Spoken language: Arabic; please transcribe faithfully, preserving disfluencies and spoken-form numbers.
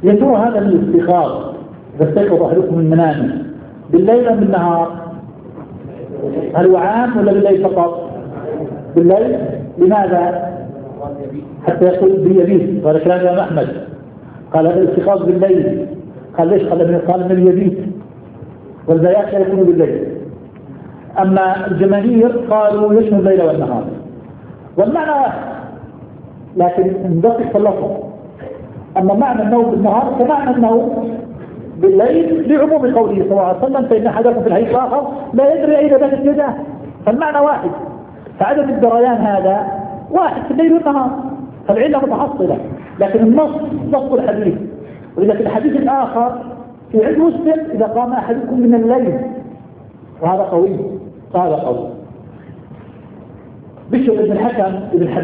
يترى هذا الاستيقاظ إذا استيقظ أحدكم من منامه بالليل أم بالنهار؟ هل هو عام ولا بالليل فقط؟ بالليل. لماذا؟ حتى يقول بيبيت. قال كلام الإمام أحمد قال هذا الاستيقاظ بالليل. قال ليش؟ قال قال من اليبيت والبيات لا يكون بالليل. أما الجماهير قالوا يشمل الليل والنهار والمعنى واحد لكن ندقق في اللفظ. أما معنى النوم بالنهار كمعنى النوم بالليل لعموم قوله صلى الله عليه وسلم فإن أحدكم في الحديث الآخر لا يدري أين باتت يده. فالمعنى واحد، فعدم الدريان هذا واحد في الليل والنهار، فالعلة متحصلة. لكن النص نص الحديث. وإذا في الحديث الآخر في عند مسلم إذا قام أحدكم من الليل، وهذا قوي، هذا قوي. بشر بن الحكم بن